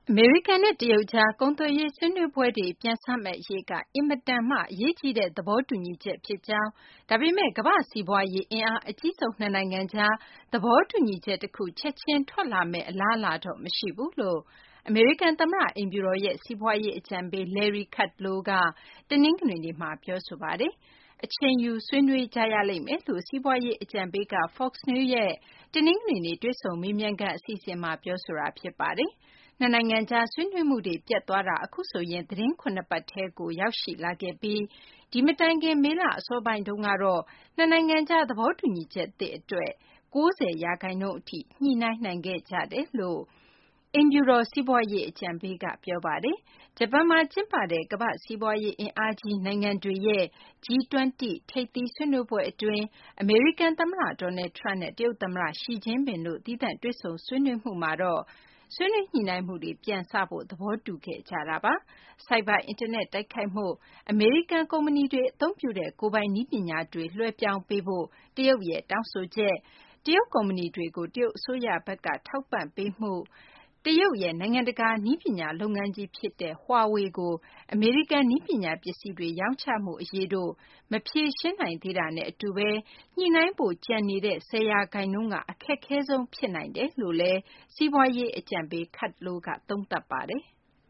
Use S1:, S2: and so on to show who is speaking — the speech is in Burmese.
S1: အမေရိကန်နဲ့တရုတ်ကြားကုန်သွယ်ရေးဆွေးနွေးပွဲတွေပြန်စမယ့်အရေးကအင်မတန်မှအရေးကြီးတဲ့သဘောတူညီချက်ဖြစ်ကြောင်းဒါပေမဲ့ကမ္ဘာ့စီးပွားရေးအင်အားအကြီးဆုံးနှစ်နိုင်ငံကြားသဘောတူညီချက်တစ်ခုချက်ချင်းထွက်လာမယ့်အလားအလာတော့မရှိဘူးလို့အမေရိကန်သမ္မတအိမ်ဖြူတော်ရဲ့စီးပွားရေးအကြံပေး Larry Kudlow ကတနင်္ဂနွေနေ့မှာပြောဆိုပါတယ်။အချိန်ယူဆွေးနွေးကြရလိမ့်မယ်လို့စီးပွားရေးအကြံပေးက Fox News ရဲ့တနင်္ဂနွေနေ့တွေ့ဆုံမေးမြန်းခန်းအစီအစဉ်မှာပြောဆိုတာဖြစ်ပါတယ်။နှစ်နိုင်ငံကြားဆွေးနွေးမှုတွေပြတ်သွားတာအခုဆိုရင်သီတင်း 7 ပတ်ထဲကိုရောက်ရှိလာခဲ့ပြီးဒီမတိုင်ခင်မေလအစောပိုင်းတုန်းကတော့နှစ်နိုင်ငံကြားသဘောတူညီချက်သစ်အတွက်90%အထိညှိနှိုင်းနိုင်ခဲ့ကြတယ်လို့အိမ်ဖြူတော်စီးပွားရေးအကြံပေးကပြောပါတယ်။ဂျပန်မှာကျင်းပတဲ့ကမ္ဘာ့စီးပွားရေးအင်အားကြီးနိုင်ငံတွေရဲ့ G20 ထိပ်သီးဆွေးနွေးပွဲအတွင်းအမေရိကန်သမ္မတ Donald Trump နဲ့တရုတ်သမ္မတ Xi Jinping တို့သီးသန့်တွေ့ဆုံဆွေးနွေးမှုမှာတော့ဆွေးနွေးညှိနှိုင်းမှုတွေပြန်စဖို့သဘောတူခဲ့ကြတာပါ။ဆိုက်ဘာအင်တာနက်တိုက်ခိုက်မှုအမေရိကန်ကုမ္ပဏီတွေအသုံးပြုတဲ့ကိုယ်ပိုင်နည်းပညာတွေလွှဲပြောင်းပေးဖို့တရုတ်ရဲ့တောင်းဆိုချက်တရုတ်ကုမ္ပဏီတွေကိုတရုတ်အစိုးရဘက်ကထောက်ပံ့ပေးမှုတရုတ်ရဲ့နိုင်ငံတကာနည်းပညာလုပ်ငန်းကြီးဖြစ်တဲ့ Huawei ကိုအမေရိကန်နည်းပညာပစ္စည်းတွေရောင်းချမှုအရေးတို့မဖြေရှင်းနိုင်သေးတာနဲ့အတူပဲညှိနှိုင်းဖို့ကျန်နေတဲ့10%ကအခက်ခဲဆုံးဖြစ်နိုင်တယ်လို့လည်းစီးပွားရေးအကြံပေး Kudlow ကသုံးသပ်ပါတယ်